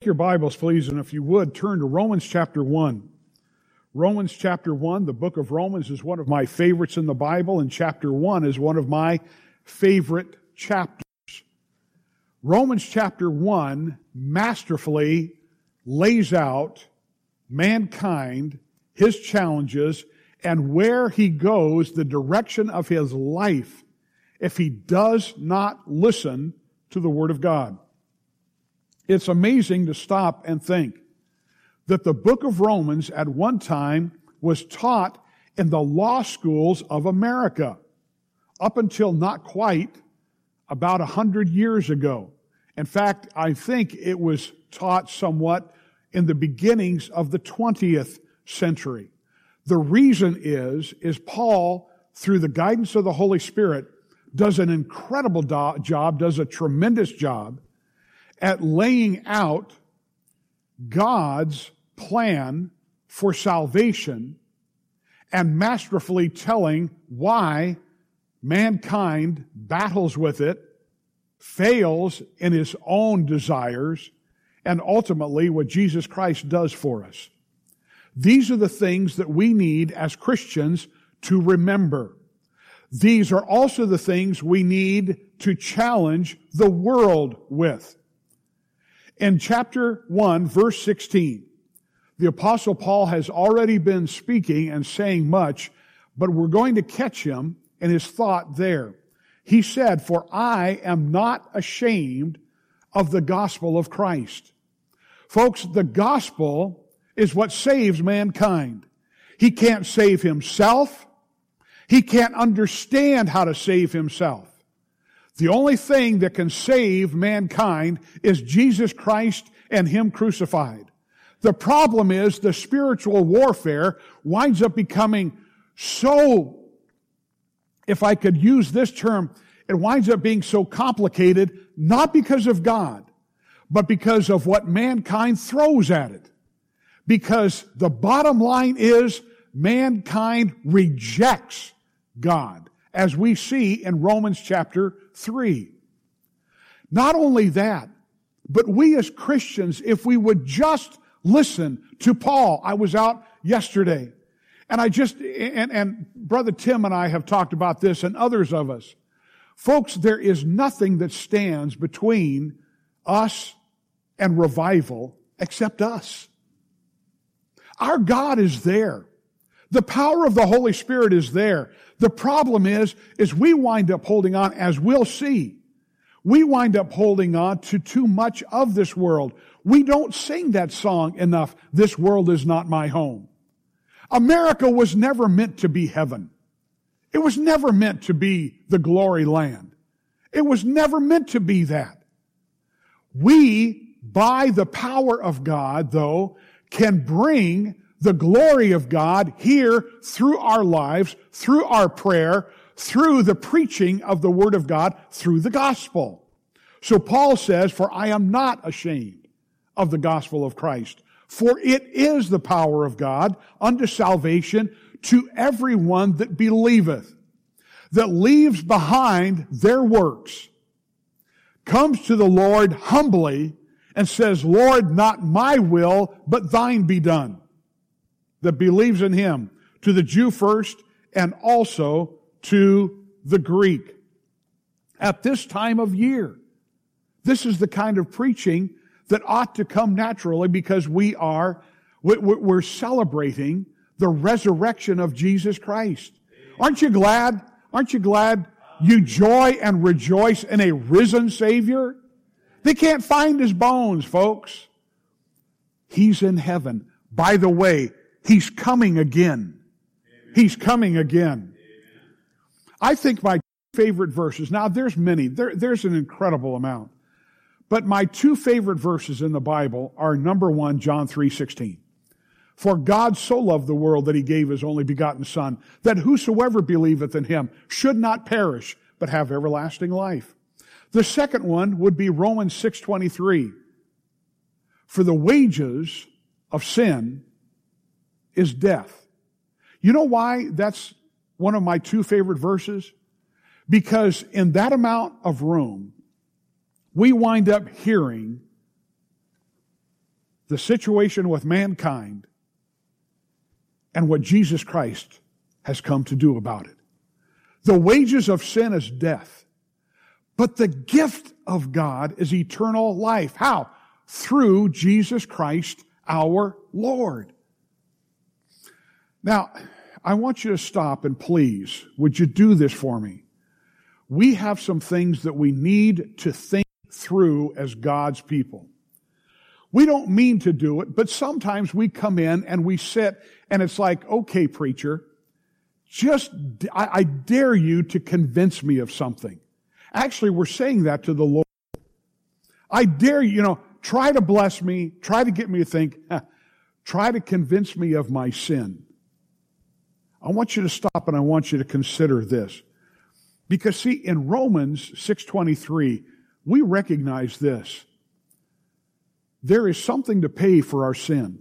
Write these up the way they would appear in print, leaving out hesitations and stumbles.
Your Bibles, please, and if you would, turn to Romans chapter 1. Romans chapter 1, the book of Romans is one of my favorites in the Bible, and chapter 1 is one of my favorite chapters. Romans chapter 1 masterfully lays out mankind, his challenges, and where he goes, the direction of his life, if he does not listen to the Word of God. It's amazing to stop and think that the book of Romans at one time was taught in the law schools of America up until not quite about 100 years ago. In fact, I think it was taught somewhat in the beginnings of the 20th century. The reason is Paul, through the guidance of the Holy Spirit, does an incredible job, does a tremendous job at laying out God's plan for salvation and masterfully telling why mankind battles with it, fails in his own desires, and ultimately what Jesus Christ does for us. These are the things that we need as Christians to remember. These are also the things we need to challenge the world with. In chapter 1, verse 16, the Apostle Paul has already been speaking and saying much, but we're going to catch him in his thought there. He said, "For I am not ashamed of the gospel of Christ." Folks, the gospel is what saves mankind. He can't save himself. He can't understand how to save himself. The only thing that can save mankind is Jesus Christ and Him crucified. The problem is the spiritual warfare winds up becoming so, if I could use this term, it winds up being so complicated, not because of God, but because of what mankind throws at it. Because the bottom line is mankind rejects God, as we see in Romans chapter 3. Not only that, but we as Christians, if we would just listen to Paul. I was out yesterday, and Brother Tim and I have talked about this, and others of us. Folks, there is nothing that stands between us and revival except us. Our God is there. The power of the Holy Spirit is there. The problem is we wind up holding on, as we'll see, we wind up holding on to too much of this world. We don't sing that song enough, "This world is not my home." America was never meant to be heaven. It was never meant to be the glory land. It was never meant to be that. We, by the power of God, though, can bring the glory of God here through our lives, through our prayer, through the preaching of the Word of God, through the gospel. So Paul says, "For I am not ashamed of the gospel of Christ, for it is the power of God unto salvation to everyone that believeth, that leaves behind their works, comes to the Lord humbly, and says, 'Lord, not my will, but thine be done,' that believes in Him, to the Jew first and also to the Greek." At this time of year, this is the kind of preaching that ought to come naturally, because we're celebrating the resurrection of Jesus Christ. Aren't you glad? Aren't you glad you joy and rejoice in a risen Savior? They can't find His bones, folks. He's in heaven. By the way, He's coming again. He's coming again. I think my favorite verses, now there's many, there's an incredible amount, but my two favorite verses in the Bible are, number one, John 3:16. "For God so loved the world that He gave His only begotten Son, that whosoever believeth in Him should not perish, but have everlasting life." The second one would be Romans 6:23. "For the wages of sin is death." You know why that's one of my two favorite verses? Because in that amount of room, we wind up hearing the situation with mankind and what Jesus Christ has come to do about it. The wages of sin is death, but the gift of God is eternal life. How? Through Jesus Christ our Lord. Now, I want you to stop and please, would you do this for me? We have some things that we need to think through as God's people. We don't mean to do it, but sometimes we come in and we sit and it's like, okay, preacher, I dare you to convince me of something. Actually, we're saying that to the Lord. I dare you, try to bless me, try to get me to think, try to convince me of my sin. I want you to stop and I want you to consider this. Because see, in Romans 6:23, we recognize this. There is something to pay for our sin.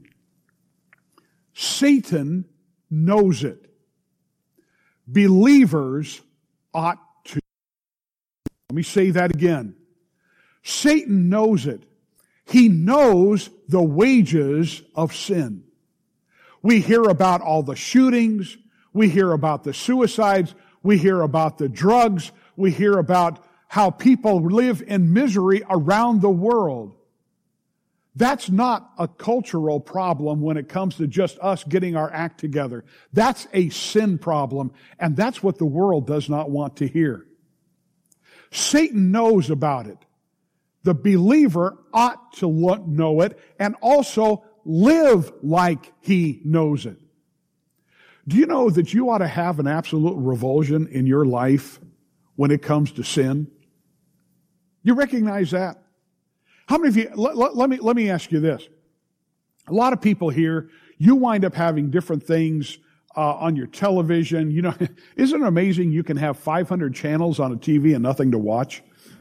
Satan knows it. Believers ought to. Let me say that again. Satan knows it. He knows the wages of sin. We hear about all the shootings. We hear about the suicides. We hear about the drugs. We hear about how people live in misery around the world. That's not a cultural problem when it comes to just us getting our act together. That's a sin problem, and that's what the world does not want to hear. Satan knows about it. The believer ought to know it and also live like he knows it. Do you know that you ought to have an absolute revulsion in your life when it comes to sin? You recognize that? How many of you, let me ask you this. A lot of people here, you wind up having different things on your television. Isn't it amazing you can have 500 channels on a TV and nothing to watch?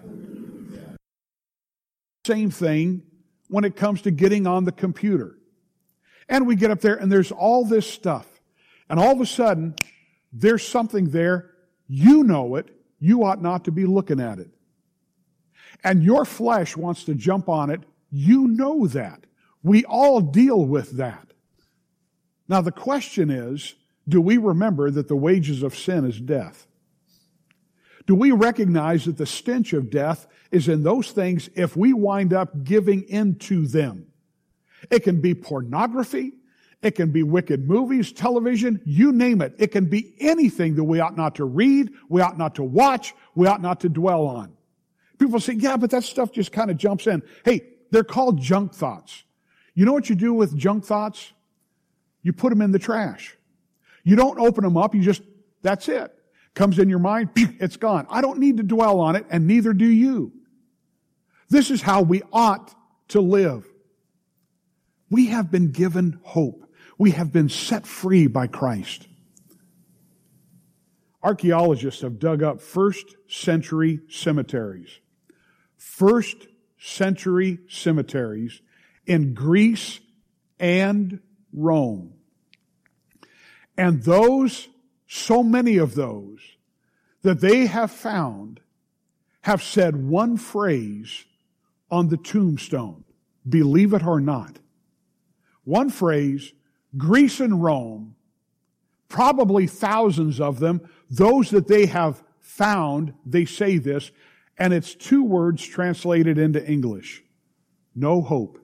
Same thing when it comes to getting on the computer. And we get up there and there's all this stuff. And all of a sudden, there's something there. You know it. You ought not to be looking at it. And your flesh wants to jump on it. You know that. We all deal with that. Now the question is, do we remember that the wages of sin is death? Do we recognize that the stench of death is in those things if we wind up giving into them? It can be pornography. It can be wicked movies, television, you name it. It can be anything that we ought not to read, we ought not to watch, we ought not to dwell on. People say, yeah, but that stuff just kind of jumps in. Hey, they're called junk thoughts. You know what you do with junk thoughts? You put them in the trash. You don't open them up, that's it. Comes in your mind, it's gone. I don't need to dwell on it, and neither do you. This is how we ought to live. We have been given hope. We have been set free by Christ. Archaeologists have dug up first-century cemeteries. First-century cemeteries in Greece and Rome. And so many of those that they have found have said one phrase on the tombstone. Believe it or not. One phrase, Greece and Rome, probably thousands of them, those that they have found, they say this, and it's two words translated into English. No hope.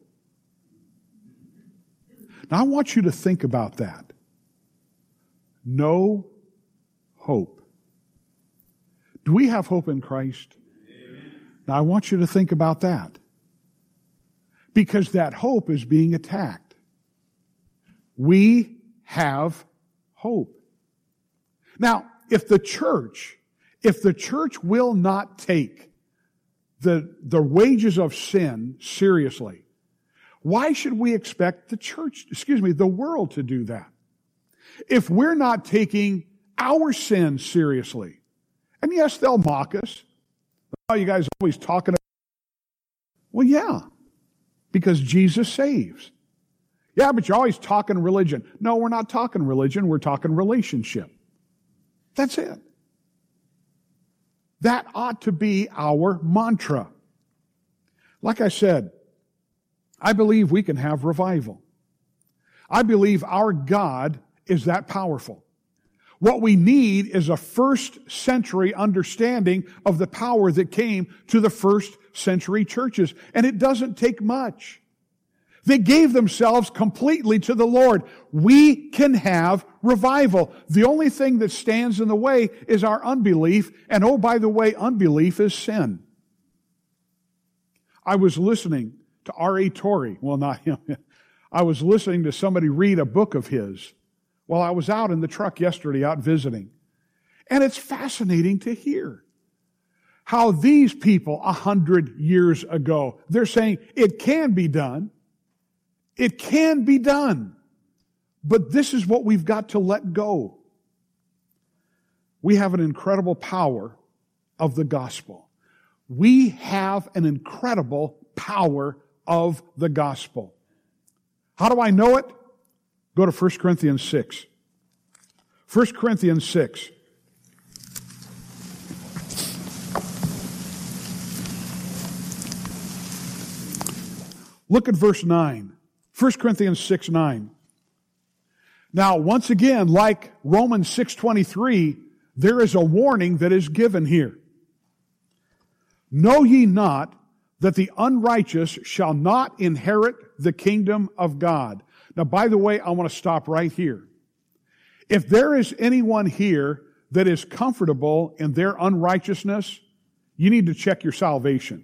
Now I want you to think about that. No hope. Do we have hope in Christ? Amen. Now I want you to think about that. Because that hope is being attacked. We have hope. Now, if the church will not take the wages of sin seriously, why should we expect the world to do that? If we're not taking our sin seriously, and yes, they'll mock us. Oh, you guys are always talking about. Well, yeah, because Jesus saves. Yeah, but you're always talking religion. No, we're not talking religion. We're talking relationship. That's it. That ought to be our mantra. Like I said, I believe we can have revival. I believe our God is that powerful. What we need is a first century understanding of the power that came to the first century churches. And it doesn't take much. They gave themselves completely to the Lord. We can have revival. The only thing that stands in the way is our unbelief. And oh, by the way, unbelief is sin. I was listening to R.A. Torrey. Well, not him. I was listening to somebody read a book of his while I was out in the truck yesterday out visiting. And it's fascinating to hear how these people 100 years ago, they're saying it can be done. It can be done. But this is what we've got to let go. We have an incredible power of the gospel. We have an incredible power of the gospel. How do I know it? Go to 1 Corinthians 6. 1 Corinthians 6. Look at verse 9. 1 Corinthians 6, 9. Now, once again, like Romans 6:23, there is a warning that is given here. Know ye not that the unrighteous shall not inherit the kingdom of God. Now, by the way, I want to stop right here. If there is anyone here that is comfortable in their unrighteousness, you need to check your salvation.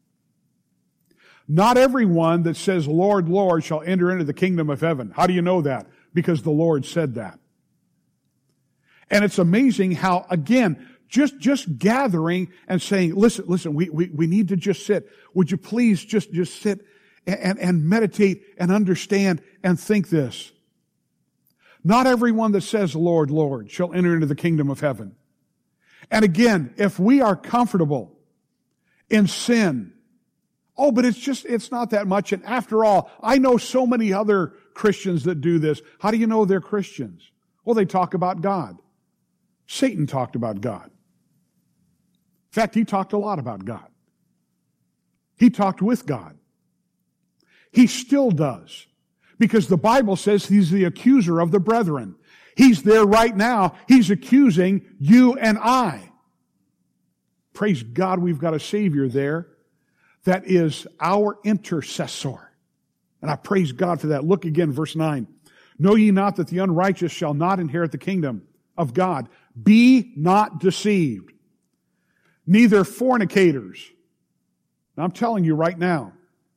Not everyone that says, Lord, Lord, shall enter into the kingdom of heaven. How do you know that? Because the Lord said that. And it's amazing how, again, just gathering and saying, listen, we need to just sit. Would you please just sit and meditate and understand and think this. Not everyone that says, Lord, Lord, shall enter into the kingdom of heaven. And again, if we are comfortable in sin, oh, but it's not that much. And after all, I know so many other Christians that do this. How do you know they're Christians? Well, they talk about God. Satan talked about God. In fact, he talked a lot about God. He talked with God. He still does. Because the Bible says he's the accuser of the brethren. He's there right now. He's accusing you and I. Praise God, we've got a Savior there that is our intercessor. And I praise God for that. Look again, verse 9. Know ye not that the unrighteous shall not inherit the kingdom of God? Be not deceived. Neither fornicators. Now, I'm telling you right now,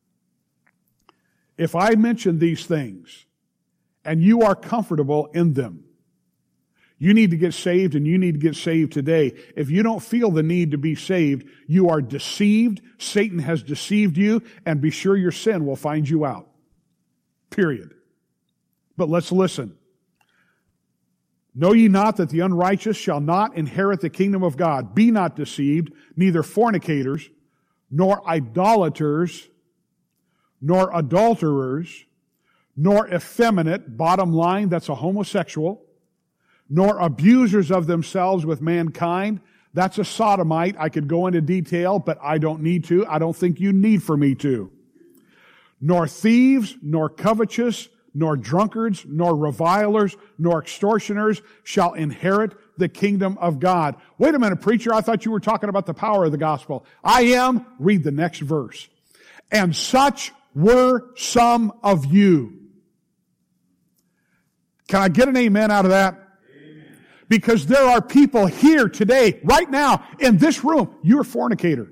if I mention these things and you are comfortable in them, you need to get saved, and you need to get saved today. If you don't feel the need to be saved, you are deceived. Satan has deceived you, and be sure your sin will find you out. Period. But let's listen. Know ye not that the unrighteous shall not inherit the kingdom of God? Be not deceived, neither fornicators, nor idolaters, nor adulterers, nor effeminate, bottom line, that's a homosexual, nor abusers of themselves with mankind. That's a sodomite. I could go into detail, but I don't need to. I don't think you need for me to. Nor thieves, nor covetous, nor drunkards, nor revilers, nor extortioners shall inherit the kingdom of God. Wait a minute, preacher. I thought you were talking about the power of the gospel. I am. Read the next verse. And such were some of you. Can I get an amen out of that? Amen. Because there are people here today, right now, in this room, you're a fornicator,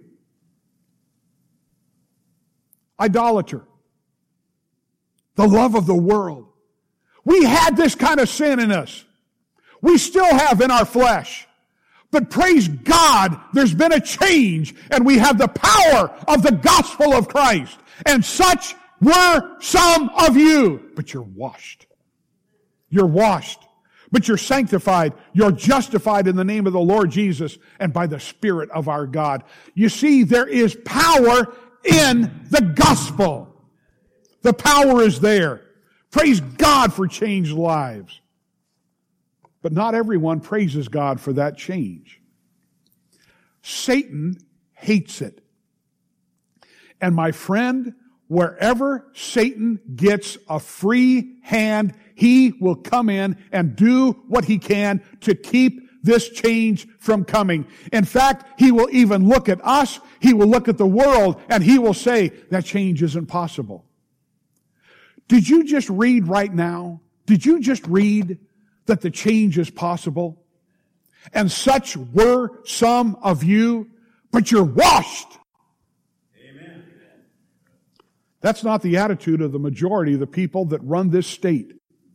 idolater, the love of the world. We had this kind of sin in us. We still have in our flesh. But praise God, there's been a change, and we have the power of the gospel of Christ. And such were some of you. But you're washed. You're washed. But you're sanctified. You're justified in the name of the Lord Jesus and by the Spirit of our God. You see, there is power in the gospel. The power is there. Praise God for changed lives. But not everyone praises God for that change. Satan hates it. And my friend, wherever Satan gets a free hand, he will come in and do what he can to keep this change from coming. In fact, he will even look at us, he will look at the world, and he will say, that change isn't possible. Did you just read right now? Did you just read that the change is possible? And such were some of you, but you're washed. Amen. That's not the attitude of the majority of the people that run this state.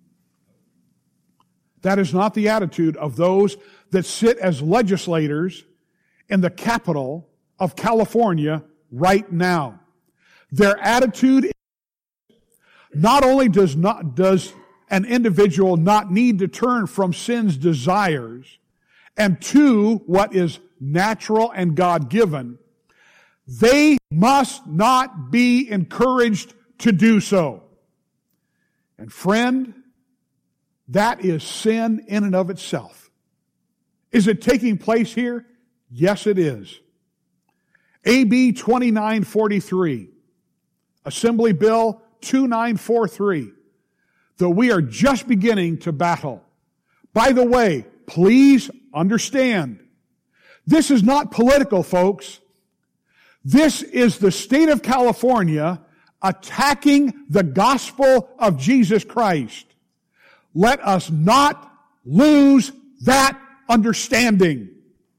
That is not the attitude of those that sit as legislators in the capital of California right now. Their attitude is, not only does an individual not need to turn from sin's desires and to what is natural and God-given, they must not be encouraged to do so. And friend, that is sin in and of itself. Is it taking place here? Yes, it is. AB 2943, Assembly Bill 2943, though we are just beginning to battle. By the way, please understand, this is not political, folks. This is the state of California attacking the gospel of Jesus Christ. Let us not lose that understanding.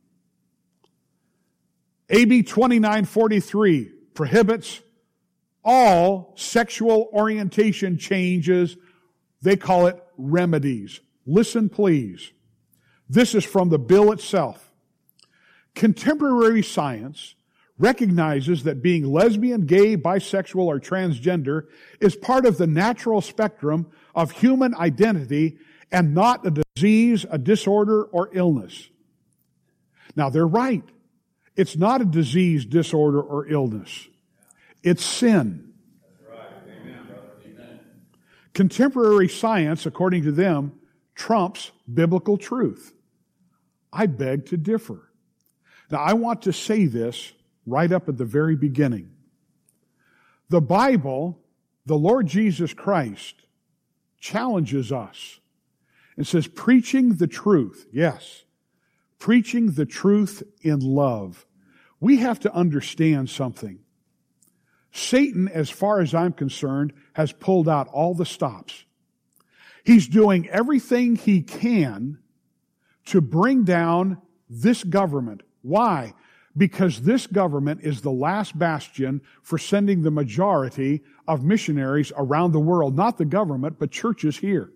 AB 2943 prohibits all sexual orientation changes. They call it remedies. Listen, please. This is from the bill itself. Contemporary science recognizes that being lesbian, gay, bisexual, or transgender is part of the natural spectrum of human identity and not a disease, a disorder, or illness. Now, they're right. It's not a disease, disorder, or illness. It's sin. That's right. Amen, brother. Amen. Contemporary science, according to them, trumps biblical truth. I beg to differ. Now, I want to say this right up at the very beginning. The Bible, the Lord Jesus Christ, challenges us and says, preaching the truth, yes, preaching the truth in love. We have to understand something. Satan, as far as I'm concerned, has pulled out all the stops. He's doing everything he can to bring down this government. Why? Because this government is the last bastion for sending the majority of missionaries around the world. Not the government, but churches here.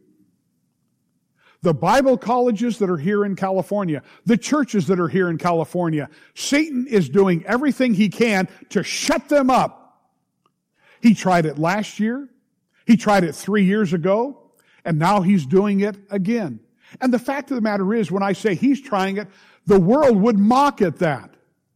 The Bible colleges that are here in California, the churches that are here in California, Satan is doing everything he can to shut them up. He tried it last year, he tried it 3 years ago, and now he's doing it again. And the fact of the matter is, when I say he's trying it, the world would mock at that.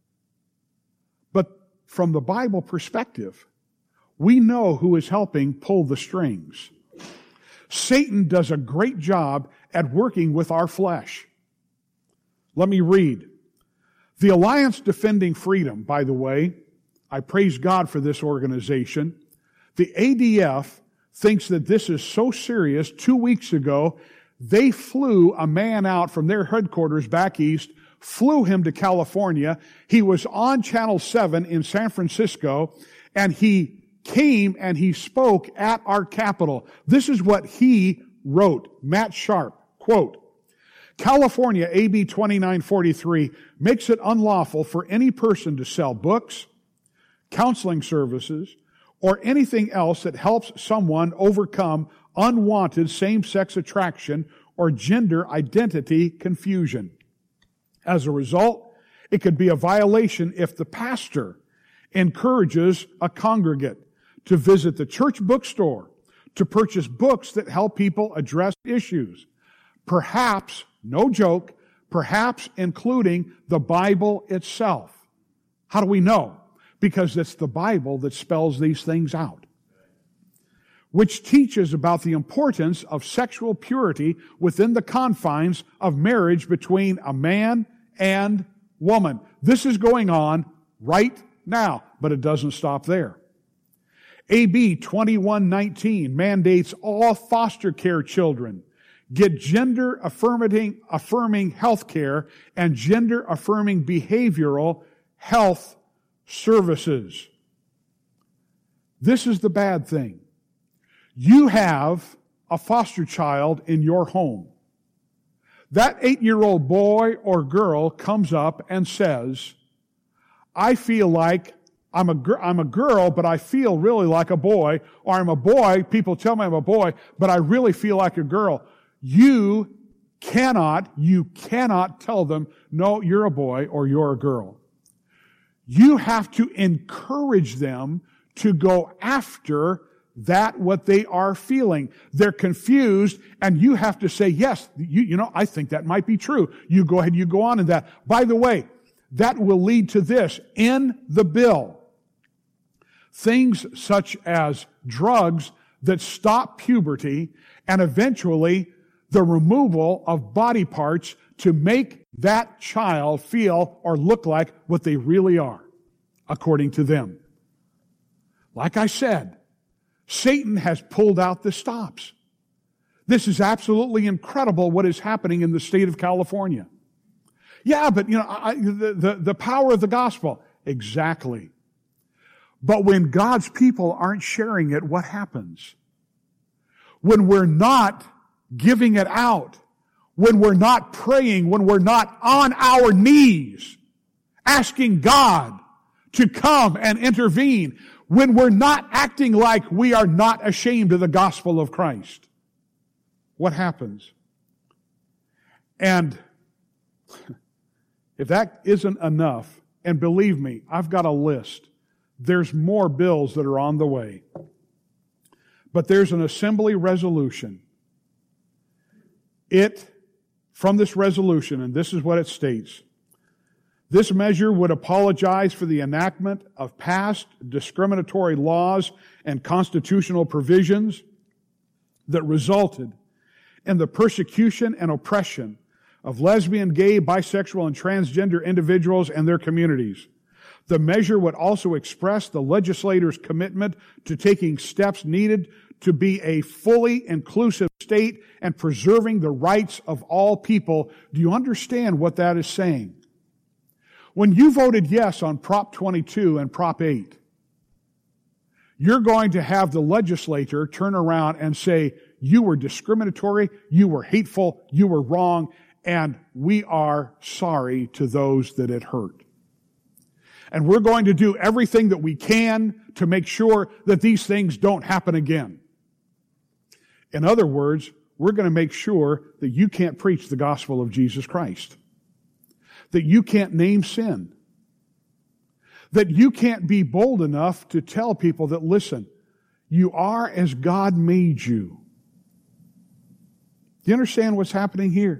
But from the Bible perspective, we know who is helping pull the strings. Satan does a great job at working with our flesh. Let me read. The Alliance Defending Freedom, by the way, I praise God for this organization. The ADF thinks that this is so serious. 2 weeks ago, they flew a man out from their headquarters back east, flew him to California. He was on Channel 7 in San Francisco, and he came and he spoke at our Capitol. This is what he wrote, Matt Sharp, quote, California AB 2943 makes it unlawful for any person to sell books, counseling services, or anything else that helps someone overcome unwanted same-sex attraction or gender identity confusion. As a result, it could be a violation if the pastor encourages a congregant to visit the church bookstore to purchase books that help people address issues. Perhaps, no joke, perhaps including the Bible itself. How do we know? Because it's the Bible that spells these things out, which teaches about the importance of sexual purity within the confines of marriage between a man and woman. This is going on right now, but it doesn't stop there. AB 2119 mandates all foster care children get gender-affirming health care and gender-affirming behavioral health services. This is the bad thing. You have a foster child in your home. That 8-year-old boy or girl comes up and says, I feel like I'm a girl, but I feel really like a boy, or I'm a boy, people tell me I'm a boy, but I really feel like a girl. You cannot tell them, no, you're a boy or you're a girl. You have to encourage them to go after that what they are feeling. They're confused, and you have to say, yes, I think that might be true. You go ahead, you go on in that. By the way, that will lead to this. In the bill, things such as drugs that stop puberty and eventually the removal of body parts to make that child feel or look like what they really are, according to them. Like I said, Satan has pulled out the stops. This is absolutely incredible what is happening in the state of California. Yeah, but the power of the gospel. Exactly. But when God's people aren't sharing it, what happens? When we're not giving it out, when we're not praying, when we're not on our knees, asking God to come and intervene, when we're not acting like we are not ashamed of the gospel of Christ, what happens? And if that isn't enough, and believe me, I've got a list. There's more bills that are on the way. But there's an assembly resolution. From this resolution, and this is what it states, this measure would apologize for the enactment of past discriminatory laws and constitutional provisions that resulted in the persecution and oppression of lesbian, gay, bisexual, and transgender individuals and their communities. The measure would also express the legislators' commitment to taking steps needed to be a fully inclusive state and preserving the rights of all people. Do you understand what that is saying? When you voted yes on Prop 22 and Prop 8, you're going to have the legislature turn around and say, you were discriminatory, you were hateful, you were wrong, and we are sorry to those that it hurt. And we're going to do everything that we can to make sure that these things don't happen again. In other words, we're going to make sure that you can't preach the gospel of Jesus Christ. That you can't name sin. That you can't be bold enough to tell people that, listen, you are as God made you. Do you understand what's happening here?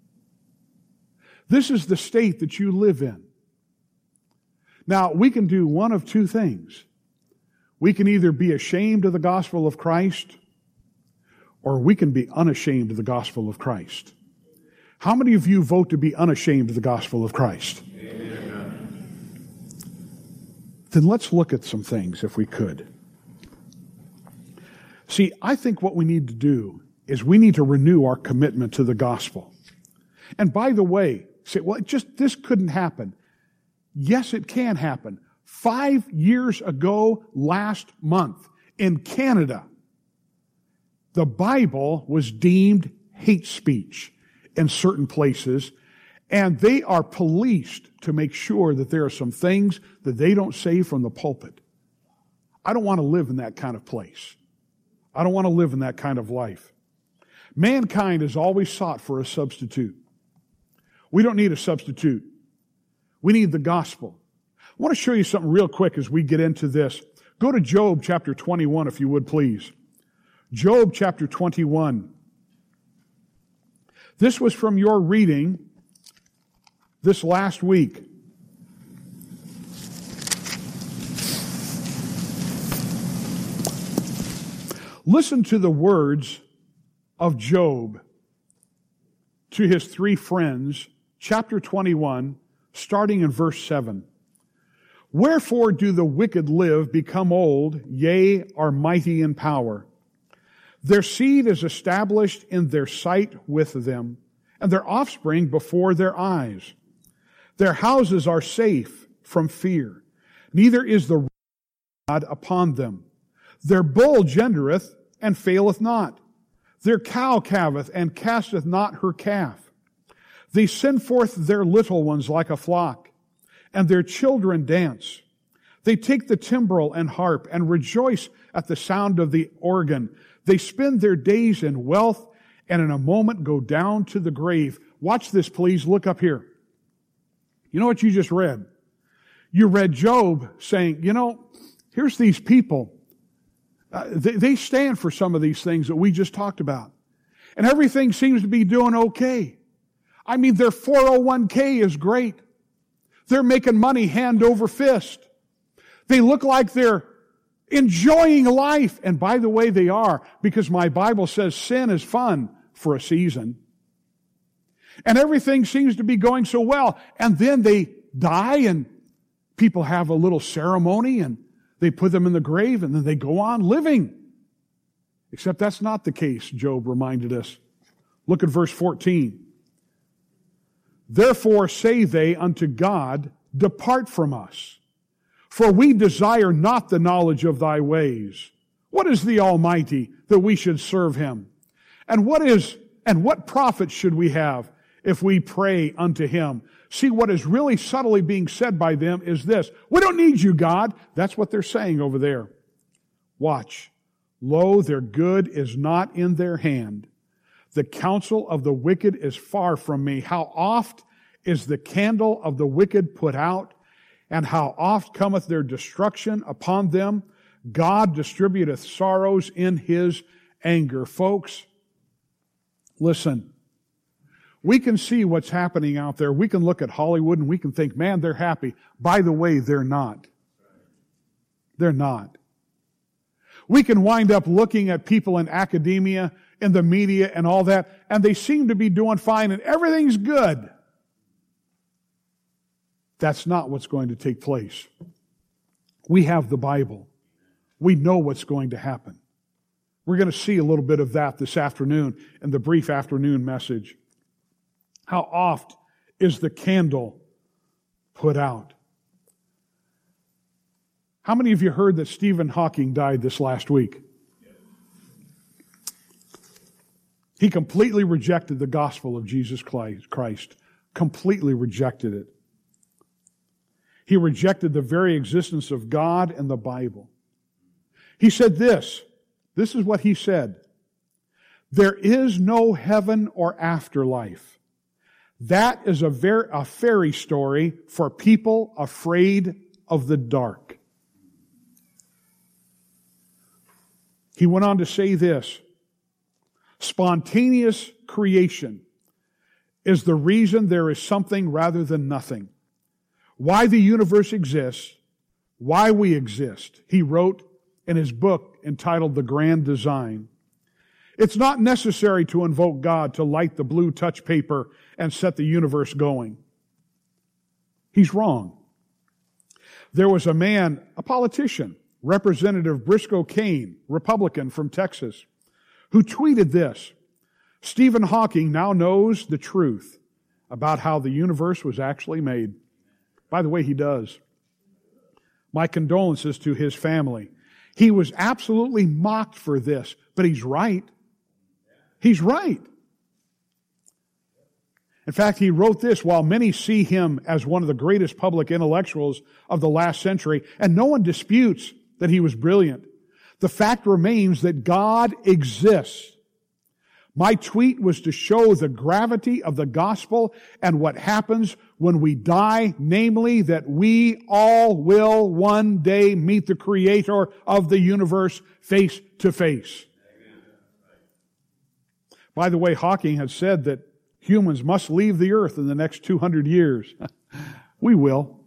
This is the state that you live in. Now, we can do one of two things. We can either be ashamed of the gospel of Christ, or we can be unashamed of the gospel of Christ. How many of you vote to be unashamed of the gospel of Christ? Amen. Then let's look at some things, if we could. See, I think what we need to do is we need to renew our commitment to the gospel. And by the way, say, well, this couldn't happen. Yes, it can happen. 5 years ago, last month, in Canada, the Bible was deemed hate speech in certain places, and they are policed to make sure that there are some things that they don't say from the pulpit. I don't want to live in that kind of place. I don't want to live in that kind of life. Mankind has always sought for a substitute. We don't need a substitute. We need the gospel. I want to show you something real quick as we get into this. Go to Job chapter 21, if you would, please. Job chapter 21. This was from your reading this last week. Listen to the words of Job to his three friends, chapter 21, starting in verse 7. Wherefore do the wicked live, become old, yea, are mighty in power? Their seed is established in their sight with them, and their offspring before their eyes. Their houses are safe from fear, neither is the God upon them. Their bull gendereth, and faileth not. Their cow calveth, and casteth not her calf. They send forth their little ones like a flock, and their children dance. They take the timbrel and harp, and rejoice at the sound of the organ. They spend their days in wealth, and in a moment go down to the grave. Watch this, please. Look up here. You know what you just read? You read Job saying, here's these people. They stand for some of these things that we just talked about. And everything seems to be doing okay. I mean, their 401k is great. They're making money hand over fist. They look like they're enjoying life. And by the way, they are, because my Bible says sin is fun for a season. And everything seems to be going so well. And then they die, and people have a little ceremony, and they put them in the grave, and then they go on living. Except that's not the case, Job reminded us. Look at verse 14. Therefore say they unto God, depart from us, for we desire not the knowledge of thy ways. What is the Almighty that we should serve him? And what profit should we have if we pray unto him? See, what is really subtly being said by them is this: we don't need you, God. That's what they're saying over there. Watch. Lo, their good is not in their hand. The counsel of the wicked is far from me. How oft is the candle of the wicked put out, and how oft cometh their destruction upon them? God distributeth sorrows in his anger. Folks, listen. We can see what's happening out there. We can look at Hollywood and we can think, man, they're happy. By the way, they're not. They're not. We can wind up looking at people in academia, in the media and all that, and they seem to be doing fine and everything's good. That's not what's going to take place. We have the Bible. We know what's going to happen. We're going to see a little bit of that this afternoon in the brief afternoon message. How oft is the candle put out? How many of you heard that Stephen Hawking died this last week? He completely rejected the gospel of Jesus Christ. Completely rejected it. He rejected the very existence of God and the Bible. He said this. This is what he said. There is no heaven or afterlife. That is a fairy story for people afraid of the dark. He went on to say this. Spontaneous creation is the reason there is something rather than nothing. Why the universe exists, why we exist, he wrote in his book entitled The Grand Design. It's not necessary to invoke God to light the blue touch paper and set the universe going. He's wrong. There was a man, a politician, Representative Briscoe Cain, Republican from Texas, who tweeted this: Stephen Hawking now knows the truth about how the universe was actually made. By the way, he does. My condolences to his family. He was absolutely mocked for this, but he's right. He's right. In fact, he wrote this: while many see him as one of the greatest public intellectuals of the last century, and no one disputes that he was brilliant, the fact remains that God exists. My tweet was to show the gravity of the gospel and what happens when we die, namely that we all will one day meet the Creator of the universe face to face. By the way, Hawking had said that humans must leave the earth in the next 200 years. We will.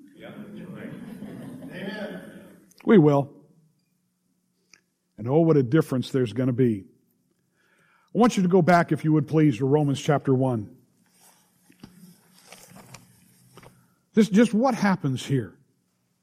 Amen. We will. And oh, what a difference there's going to be. I want you to go back, if you would please, to Romans chapter 1. Just what happens here?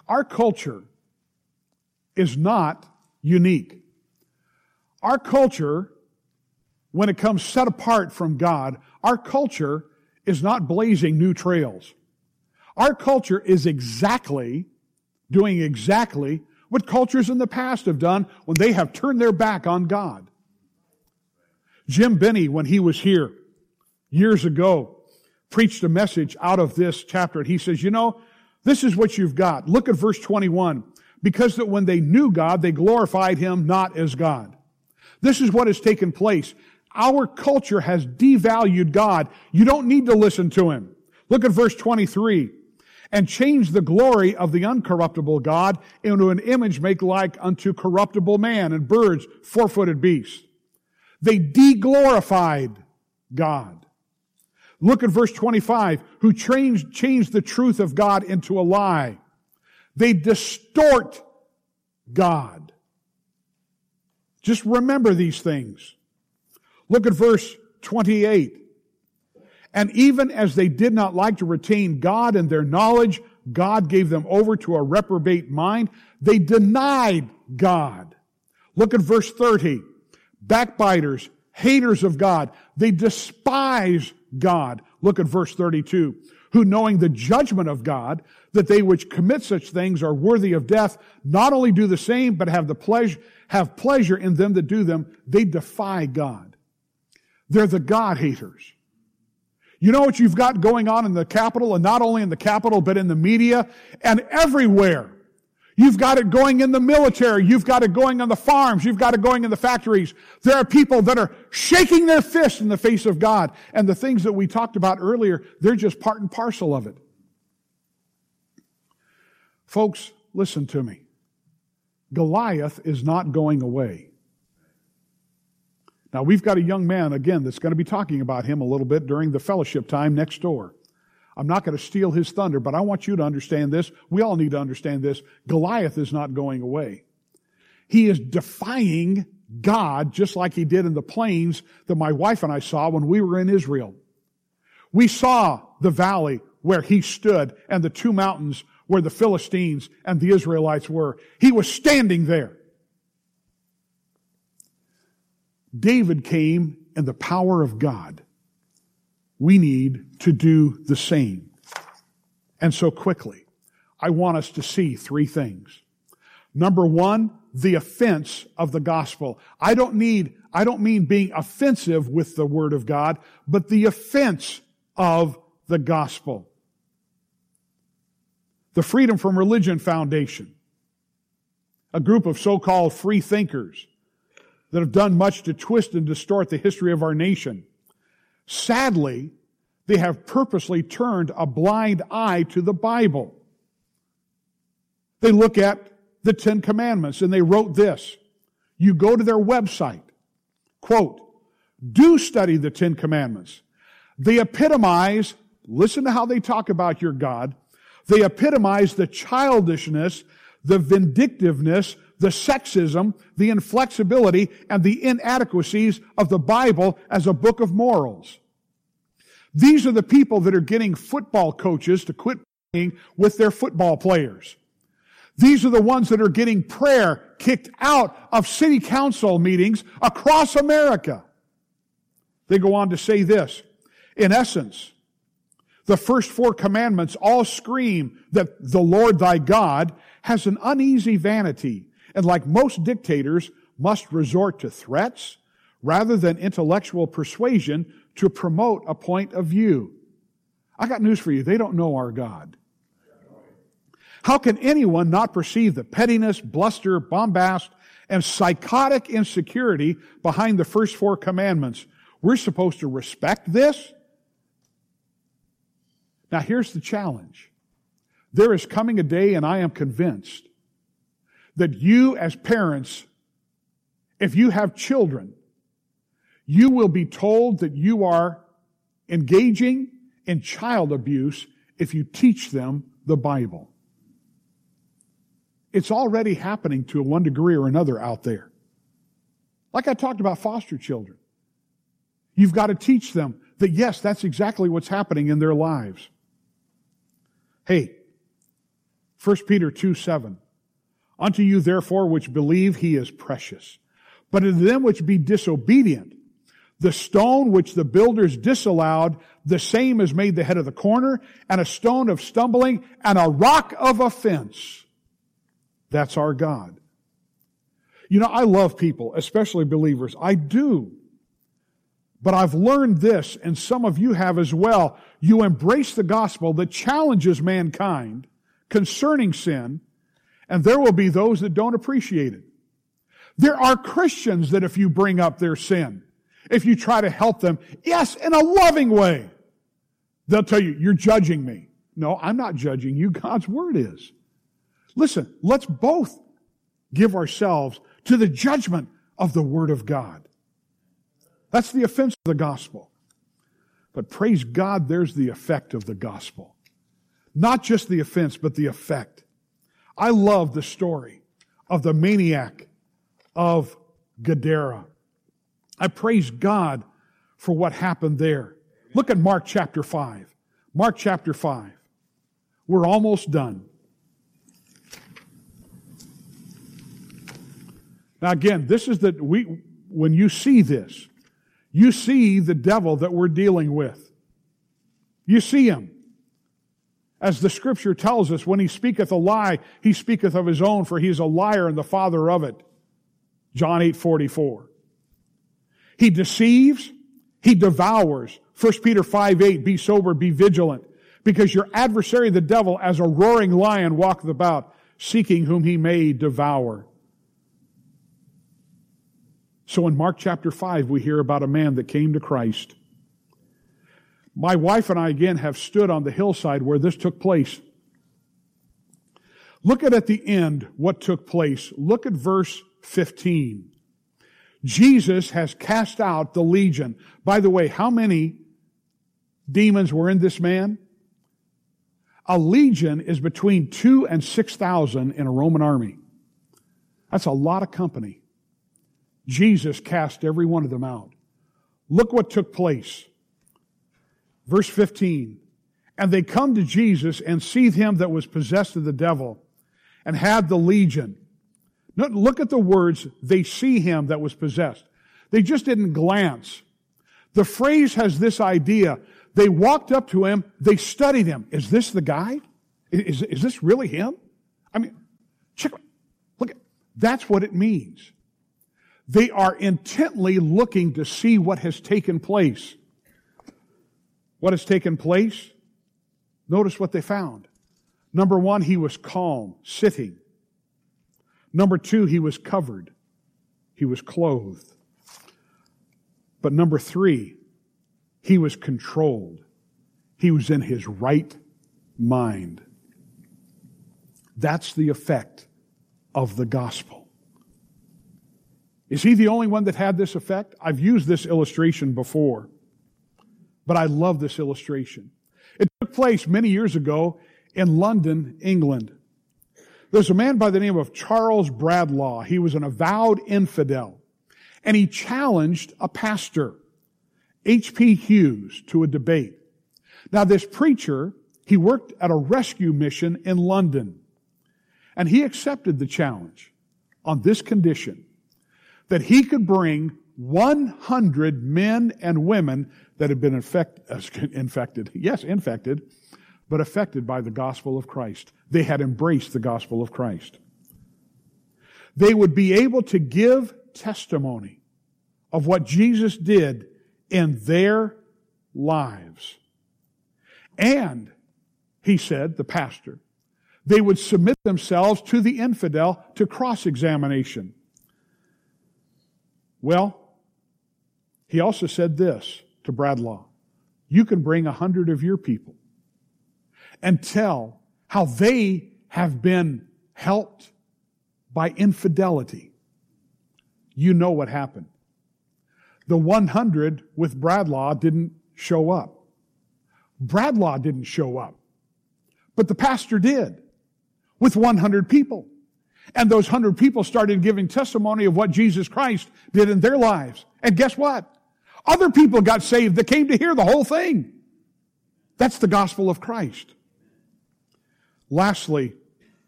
our culture is not unique. Our culture, when it comes set apart from God, our culture is not blazing new trails. Our culture is doing exactly what cultures in the past have done when they have turned their back on God. Jim Binney, when he was here years ago, preached a message out of this chapter, and he says, this is what you've got. Look at verse 21. Because that when they knew God, they glorified Him not as God. This is what has taken place. Our culture has devalued God. You don't need to listen to Him. Look at verse 23. And changed the glory of the uncorruptible God into an image made like unto corruptible man and birds, four-footed beasts. They de-glorified God. Look at verse 25. Who changed the truth of God into a lie. They distort God. Just remember these things. Look at verse 28. And even as they did not like to retain God in their knowledge, God gave them over to a reprobate mind. They denied God. Look at verse 30. Backbiters, haters of God. They despise God. Look at verse 32. Who knowing the judgment of God, that they which commit such things are worthy of death, not only do the same, but have pleasure in them that do them, they defy God. They're the God haters. You know what you've got going on in the Capitol, and not only in the Capitol, but in the media, and everywhere. You've got it going in the military. You've got it going on the farms. You've got it going in the factories. There are people that are shaking their fists in the face of God. And the things that we talked about earlier, they're just part and parcel of it. Folks, listen to me. Goliath is not going away. Now, we've got a young man, again, that's going to be talking about him a little bit during the fellowship time next door. I'm not going to steal his thunder, but I want you to understand this. We all need to understand this. Goliath is not going away. He is defying God just like he did in the plains that my wife and I saw when we were in Israel. We saw the valley where he stood and the two mountains where the Philistines and the Israelites were. He was standing there. David came in the power of God. We need to do the same. And so quickly, I want us to see three things. Number one, the offense of the gospel. I don't mean being offensive with the Word of God, but the offense of the gospel. The Freedom from Religion Foundation, a group of so-called free thinkers that have done much to twist and distort the history of our nation. Sadly, they have purposely turned a blind eye to the Bible. They look at the Ten Commandments and they wrote this. You go to their website, quote, do study the Ten Commandments. They epitomize, listen to how they talk about your God. They epitomize the childishness, the vindictiveness, the sexism, the inflexibility, and the inadequacies of the Bible as a book of morals. These are the people that are getting football coaches to quit playing with their football players. These are the ones that are getting prayer kicked out of city council meetings across America. They go on to say this. In essence, the first four commandments all scream that the Lord thy God has an uneasy vanity, and like most dictators, must resort to threats rather than intellectual persuasion to promote a point of view. I got news for you. They don't know our God. How can anyone not perceive the pettiness, bluster, bombast, and psychotic insecurity behind the first four commandments? We're supposed to respect this? Now here's the challenge. There is coming a day, and I am convinced, that you as parents, if you have children, you will be told that you are engaging in child abuse if you teach them the Bible. It's already happening to one degree or another out there. Like I talked about foster children. You've got to teach them that yes, that's exactly what's happening in their lives. Hey, 1 Peter 2:7. Unto you therefore which believe he is precious. But unto them which be disobedient, the stone which the builders disallowed, the same is made the head of the corner, and a stone of stumbling, and a rock of offense. That's our God. You know, I love people, especially believers. I do. But I've learned this, and some of you have as well. You embrace the gospel that challenges mankind concerning sin, and there will be those that don't appreciate it. There are Christians that if you bring up their sin, if you try to help them, yes, in a loving way, they'll tell you, you're judging me. No, I'm not judging you. God's Word is. Listen, let's both give ourselves to the judgment of the Word of God. That's the offense of the gospel. But praise God, there's the effect of the gospel. Not just the offense, but the effect. I love the story of the maniac of Gadara. I praise God for what happened there. Look at Mark chapter 5. Mark chapter 5. We're almost done. Now again, this is when you see this, you see the devil that we're dealing with. You see him. As the Scripture tells us, when he speaketh a lie, he speaketh of his own, for he is a liar and the father of it. John 8:44. He deceives, he devours. 1 Peter 5:8, be sober, be vigilant, because your adversary the devil as a roaring lion walketh about, seeking whom he may devour. So in Mark chapter 5, we hear about a man that came to Christ. My wife and I again have stood on the hillside where this took place. Look at the end what took place. Look at verse 15. Jesus has cast out the legion. By the way, how many demons were in this man? A legion is between 2,000 and 6,000 in a Roman army. That's a lot of company. Jesus cast every one of them out. Look what took place. Verse 15. And they come to Jesus and see him that was possessed of the devil and had the legion. Look at the words, they see him that was possessed. They just didn't glance. The phrase has this idea. They walked up to him, they studied him. Is this the guy? Is this really him? I mean, look, that's what it means. They are intently looking to see what has taken place. What has taken place? Notice what they found. Number one, he was calm, sitting. Number two, he was covered. He was clothed. But number three, he was controlled. He was in his right mind. That's the effect of the gospel. Is he the only one that had this effect? I've used this illustration before, but I love this illustration. It took place many years ago in London, England. There's a man by the name of Charles Bradlaugh. He was an avowed infidel, and he challenged a pastor, H.P. Hughes, to a debate. Now, this preacher, he worked at a rescue mission in London, and he accepted the challenge on this condition, that he could bring 100 men and women that had been infected, but affected by the gospel of Christ. They had embraced the gospel of Christ. They would be able to give testimony of what Jesus did in their lives. And, he said, the pastor, they would submit themselves to the infidel to cross-examination. Well, he also said this to Bradlaugh. You can bring 100 of your people and tell how they have been helped by infidelity. You know what happened. The 100 with Bradlaugh didn't show up. Bradlaugh didn't show up. But the pastor did with 100 people. And those 100 people started giving testimony of what Jesus Christ did in their lives. And guess what? Other people got saved that came to hear the whole thing. That's the gospel of Christ. Lastly,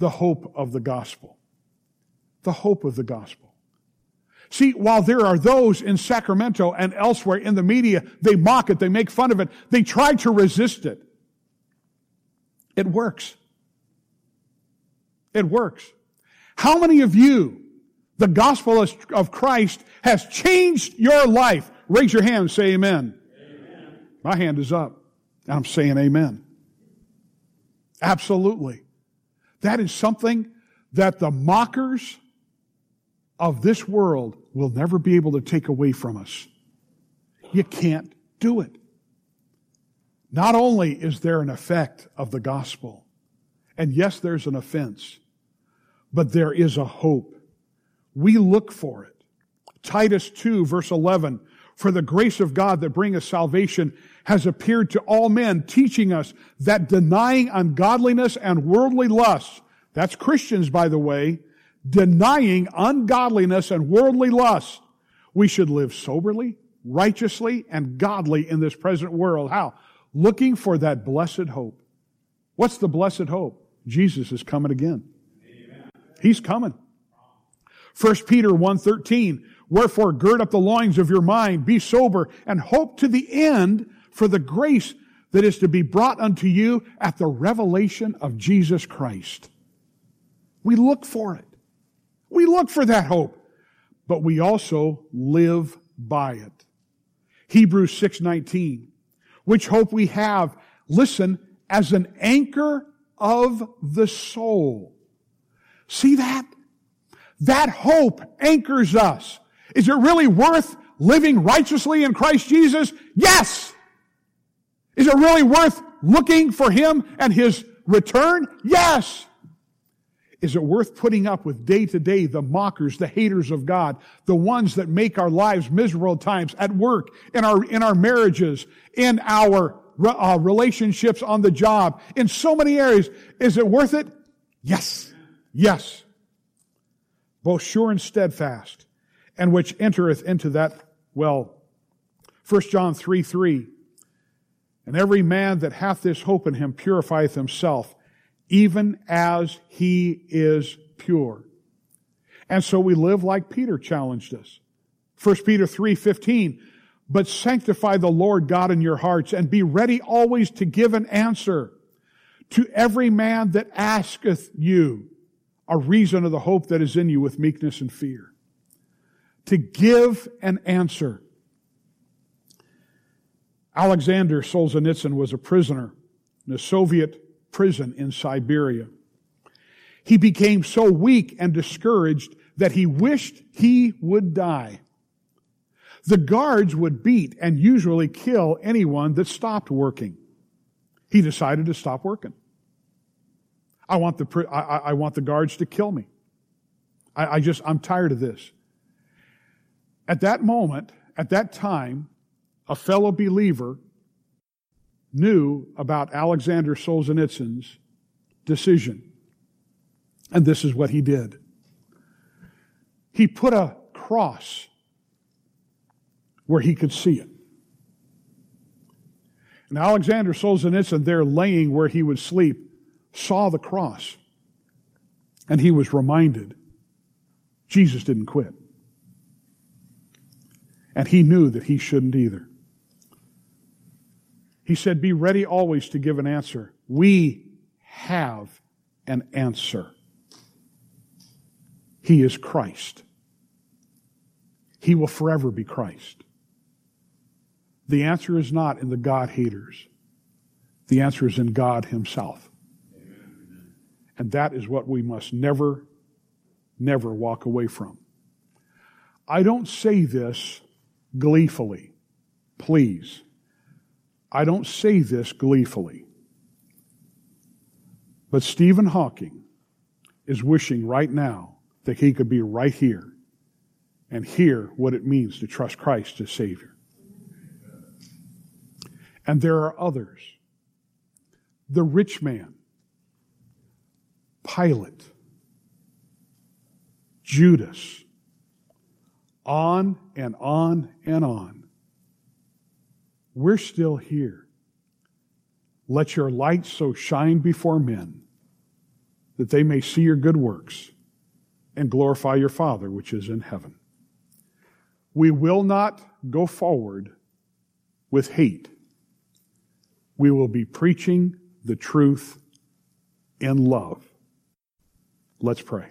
the hope of the gospel. The hope of the gospel. See, while there are those in Sacramento and elsewhere in the media, they mock it, they make fun of it, they try to resist it. It works. It works. How many of you, the gospel of Christ has changed your life? Raise your hand and say amen. Amen. My hand is up, and I'm saying amen. Absolutely. That is something that the mockers of this world will never be able to take away from us. You can't do it. Not only is there an effect of the gospel, and yes, there's an offense, but there is a hope. We look for it. Titus 2, verse 11, for the grace of God that bringeth salvation has appeared to all men, teaching us that denying ungodliness and worldly lusts, that's Christians, by the way, denying ungodliness and worldly lusts, we should live soberly, righteously, and godly in this present world. How? Looking for that blessed hope. What's the blessed hope? Jesus is coming again. Amen. He's coming. 1 Peter 1:13, wherefore gird up the loins of your mind, be sober, and hope to the end for the grace that is to be brought unto you at the revelation of Jesus Christ. We look for it. We look for that hope, but we also live by it. Hebrews 6:19, which hope we have, listen, as an anchor of the soul. See that? That hope anchors us. Is it really worth living righteously in Christ Jesus? Yes! Is it really worth looking for Him and His return? Yes! Is it worth putting up with day to day the mockers, the haters of God, the ones that make our lives miserable at times at work, in our marriages, in our relationships on the job, in so many areas? Is it worth it? Yes. Yes. Both sure and steadfast, and which entereth into that well. 1 John 3:3, and every man that hath this hope in him purifieth himself, even as he is pure. And so we live like Peter challenged us. 1 Peter 3:15, but sanctify the Lord God in your hearts, and be ready always to give an answer to every man that asketh you a reason of the hope that is in you with meekness and fear. To give an answer. Alexander Solzhenitsyn was a prisoner in a Soviet prison in Siberia. He became so weak and discouraged that he wished he would die. The guards would beat and usually kill anyone that stopped working. He decided to stop working. I want the guards to kill me. I'm tired of this. At that moment, at that time, a fellow believer knew about Alexander Solzhenitsyn's decision. And this is what he did. He put a cross where he could see it. And Alexander Solzhenitsyn, there laying where he would sleep, saw the cross. And he was reminded Jesus didn't quit. And he knew that he shouldn't either. He said, be ready always to give an answer. We have an answer. He is Christ. He will forever be Christ. The answer is not in the God haters. The answer is in God Himself. Amen. And that is what we must never, never walk away from. I don't say this gleefully. Please. I don't say this gleefully. But Stephen Hawking is wishing right now that he could be right here and hear what it means to trust Christ as Savior. And there are others. The rich man, Pilate, Judas, on and on and on. We're still here. Let your light so shine before men that they may see your good works and glorify your Father which is in heaven. We will not go forward with hate. We will be preaching the truth in love. Let's pray.